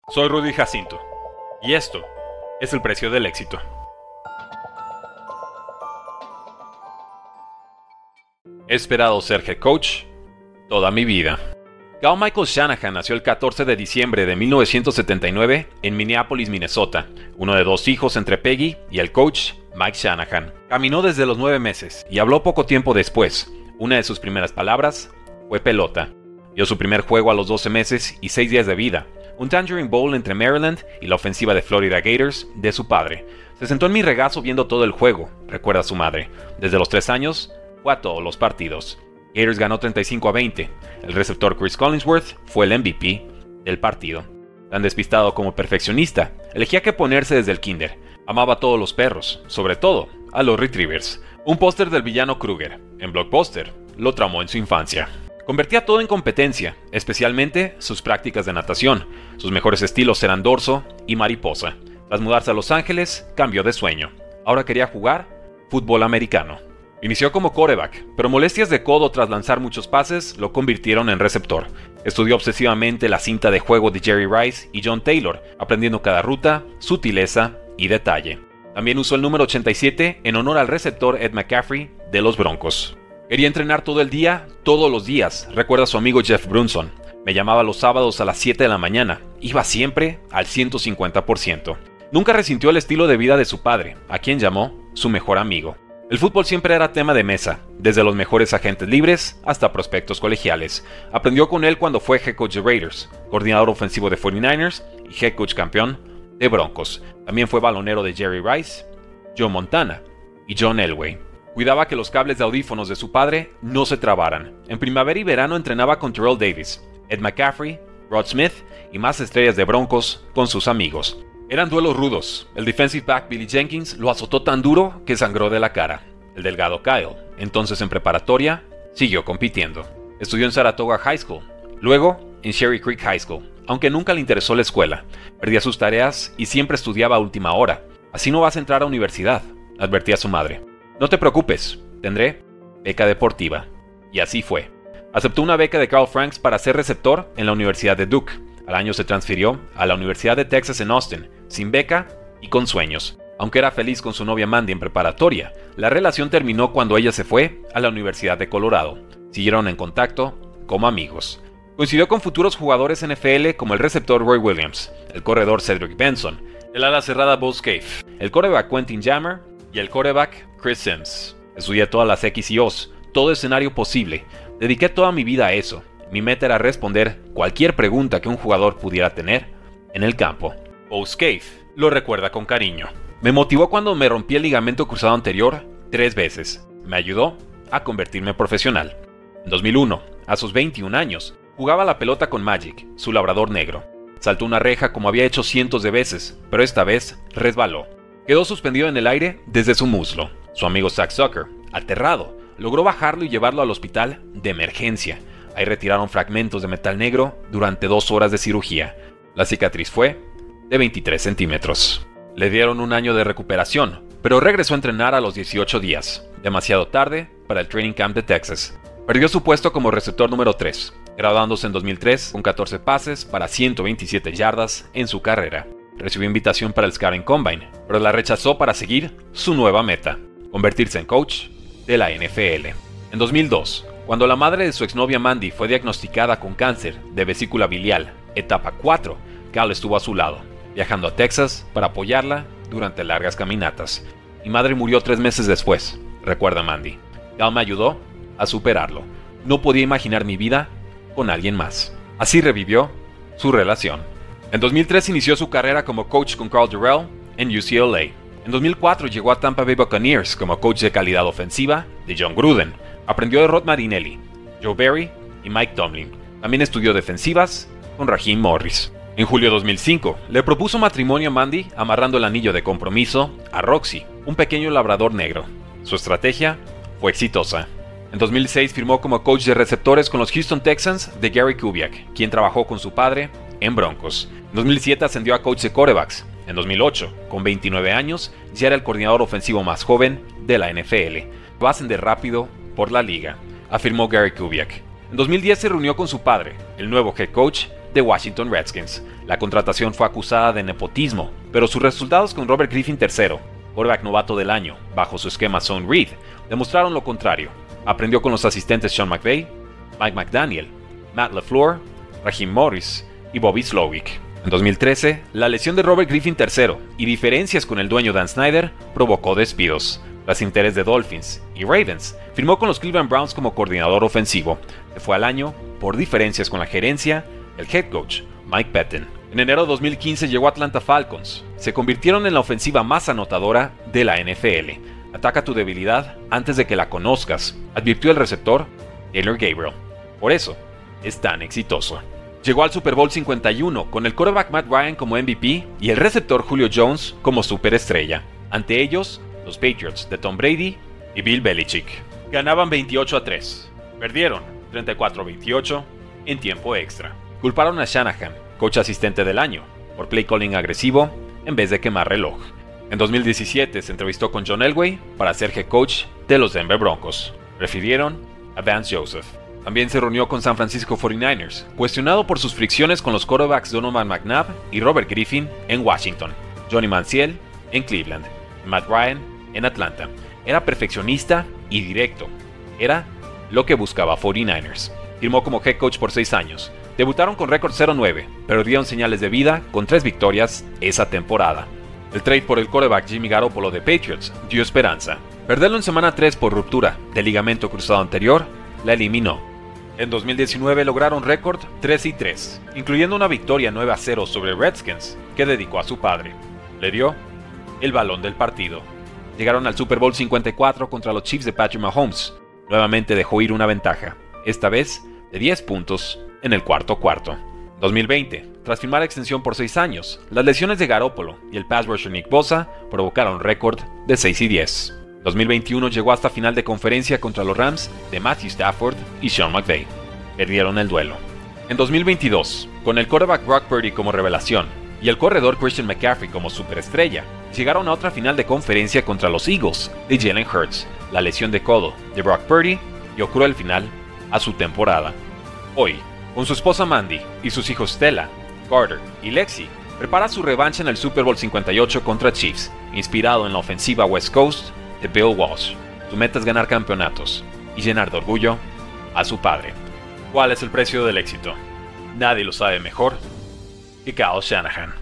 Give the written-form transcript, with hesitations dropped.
Soy Rudy Jacinto, y esto es el precio del éxito. He esperado ser head coach toda mi vida. Cal Michael Shanahan nació el 14 de diciembre de 1979 en Minneapolis, Minnesota, uno de dos hijos entre Peggy y el coach Mike Shanahan. Caminó desde los 9 meses y habló poco tiempo después. Una de sus primeras palabras fue pelota. Vio su primer juego a los 12 meses y 6 días de vida, un Tangerine Bowl entre Maryland y la ofensiva de Florida Gators de su padre. Se sentó en mi regazo viendo todo el juego, recuerda su madre. Desde los 3 años, fue a todos los partidos. Gators ganó 35-20. El receptor Chris Collinsworth fue el MVP del partido. Tan despistado como perfeccionista, elegía qué ponerse desde el kinder. Amaba a todos los perros, sobre todo a los retrievers. Un póster del villano Kruger, en Blockbuster, lo traumó en su infancia. Convertía todo en competencia, especialmente sus prácticas de natación. Sus mejores estilos eran dorso y mariposa. Tras mudarse a Los Ángeles, cambió de sueño. Ahora quería jugar fútbol americano. Inició como quarterback, pero molestias de codo tras lanzar muchos pases lo convirtieron en receptor. Estudió obsesivamente la cinta de juego de Jerry Rice y John Taylor, aprendiendo cada ruta, sutileza y detalle. También usó el número 87 en honor al receptor Ed McCaffrey de los Broncos. Quería entrenar todo el día, todos los días, recuerda su amigo Jeff Brunson. Me llamaba los sábados a las 7 de la mañana, iba siempre al 150%. Nunca resintió el estilo de vida de su padre, a quien llamó su mejor amigo. El fútbol siempre era tema de mesa, desde los mejores agentes libres hasta prospectos colegiales. Aprendió con él cuando fue head coach de Raiders, coordinador ofensivo de 49ers y head coach campeón de Broncos. También fue balonero de Jerry Rice, Joe Montana y John Elway. Cuidaba que los cables de audífonos de su padre no se trabaran. En primavera y verano entrenaba con Terrell Davis, Ed McCaffrey, Rod Smith y más estrellas de Broncos con sus amigos. Eran duelos rudos. El defensive back Billy Jenkins lo azotó tan duro que sangró de la cara. El delgado Kyle, entonces en preparatoria, siguió compitiendo. Estudió en Saratoga High School, luego en Cherry Creek High School, aunque nunca le interesó la escuela. Perdía sus tareas y siempre estudiaba a última hora. Así no vas a entrar a universidad, advertía su madre. No te preocupes, tendré beca deportiva. Y así fue. Aceptó una beca de Carl Franks para ser receptor en la Universidad de Duke. Al año se transfirió a la Universidad de Texas en Austin, sin beca y con sueños. Aunque era feliz con su novia Mandy en preparatoria, la relación terminó cuando ella se fue a la Universidad de Colorado. Siguieron en contacto como amigos. Coincidió con futuros jugadores NFL como el receptor Roy Williams, el corredor Cedric Benson, el ala cerrada Bo Scaife, el quarterback Quentin Jammer y el quarterback Chris Sims. Estudié todas las X y O's, todo escenario posible. Dediqué toda mi vida a eso. Mi meta era responder cualquier pregunta que un jugador pudiera tener en el campo. Bo Scaife lo recuerda con cariño. Me motivó cuando me rompí el ligamento cruzado anterior 3 veces. Me ayudó a convertirme en profesional. En 2001, a sus 21 años, jugaba la pelota con Magic, su labrador negro. Saltó una reja como había hecho cientos de veces, pero esta vez resbaló. Quedó suspendido en el aire desde su muslo. Su amigo Zach Zucker, aterrado, logró bajarlo y llevarlo al hospital de emergencia. Ahí retiraron fragmentos de metal negro durante 2 horas de cirugía. La cicatriz fue de 23 centímetros. Le dieron 1 año de recuperación, pero regresó a entrenar a los 18 días, demasiado tarde para el training camp de Texas. Perdió su puesto como receptor número 3, graduándose en 2003 con 14 pases para 127 yardas en su carrera. Recibió invitación para el Scouting Combine, pero la rechazó para seguir su nueva meta, convertirse en coach de la NFL. En 2002, cuando la madre de su exnovia Mandy fue diagnosticada con cáncer de vesícula biliar, etapa 4, Cal estuvo a su lado, viajando a Texas para apoyarla durante largas caminatas. Mi madre murió 3 meses después, recuerda Mandy. Cal me ayudó a superarlo. No podía imaginar mi vida con alguien más. Así revivió su relación. En 2003 inició su carrera como coach con Carl Durrell en UCLA. En 2004 llegó a Tampa Bay Buccaneers como coach de calidad ofensiva de John Gruden. Aprendió de Rod Marinelli, Joe Barry y Mike Tomlin. También estudió defensivas con Raheem Morris. En julio de 2005, le propuso matrimonio a Mandy amarrando el anillo de compromiso a Roxy, un pequeño labrador negro. Su estrategia fue exitosa. En 2006 firmó como coach de receptores con los Houston Texans de Gary Kubiak, quien trabajó con su padre en Broncos. En 2007 ascendió a coach de quarterbacks. En 2008, con 29 años, ya era el coordinador ofensivo más joven de la NFL. Va a ascender rápido por la liga, afirmó Gary Kubiak. En 2010 se reunió con su padre, el nuevo head coach de Washington Redskins. La contratación fue acusada de nepotismo, pero sus resultados con Robert Griffin III, quarterback novato del año, bajo su esquema Zone Read, demostraron lo contrario. Aprendió con los asistentes Sean McVay, Mike McDaniel, Matt LaFleur, Raheem Morris y Bobby Slowick. En 2013, la lesión de Robert Griffin III y diferencias con el dueño Dan Snyder provocó despidos. Tras interés de Dolphins y Ravens, firmó con los Cleveland Browns como coordinador ofensivo. Se fue al año por diferencias con la gerencia y el head coach Mike Pettine. En enero de 2015 llegó a Atlanta Falcons. Se convirtieron en la ofensiva más anotadora de la NFL. Ataca tu debilidad antes de que la conozcas, advirtió el receptor Taylor Gabriel. Por eso es tan exitoso. Llegó al Super Bowl 51 con el quarterback Matt Ryan como MVP y el receptor Julio Jones como superestrella. Ante ellos, los Patriots de Tom Brady y Bill Belichick. Ganaban 28-3. Perdieron 34-28 en tiempo extra. Culparon a Shanahan, coach asistente del año, por play calling agresivo en vez de quemar reloj. En 2017 se entrevistó con John Elway para ser head coach de los Denver Broncos. Refirieron a Vance Joseph. También se reunió con San Francisco 49ers, cuestionado por sus fricciones con los quarterbacks Donovan McNabb y Robert Griffin en Washington, Johnny Manziel en Cleveland, Matt Ryan en Atlanta. Era perfeccionista y directo. Era lo que buscaba 49ers. Firmó como head coach por 6 años. Debutaron con récord 0-9, pero dieron señales de vida con 3 victorias esa temporada. El trade por el quarterback Jimmy Garoppolo de Patriots dio esperanza. Perderlo en semana 3 por ruptura del ligamento cruzado anterior la eliminó. En 2019 lograron récord 3-3, incluyendo una victoria 9-0 sobre Redskins que dedicó a su padre. Le dio el balón del partido. Llegaron al Super Bowl 54 contra los Chiefs de Patrick Mahomes. Nuevamente dejó ir una ventaja, esta vez de 10 puntos en el cuarto. 2020, tras firmar extensión por 6 años, las lesiones de Garoppolo y el pass rusher Nick Bosa provocaron récord de 6-10. 2021 llegó hasta final de conferencia contra los Rams de Matthew Stafford y Sean McVay. Perdieron el duelo. En 2022, con el quarterback Brock Purdy como revelación y el corredor Christian McCaffrey como superestrella, llegaron a otra final de conferencia contra los Eagles de Jalen Hurts. La lesión de codo de Brock Purdy dio cruel final a su temporada. Hoy, con su esposa Mandy y sus hijos Stella, Carter y Lexi, prepara su revancha en el Super Bowl 58 contra Chiefs, inspirado en la ofensiva West Coast de Bill Walsh. Su meta es ganar campeonatos y llenar de orgullo a su padre. ¿Cuál es el precio del éxito? Nadie lo sabe mejor que Kyle Shanahan.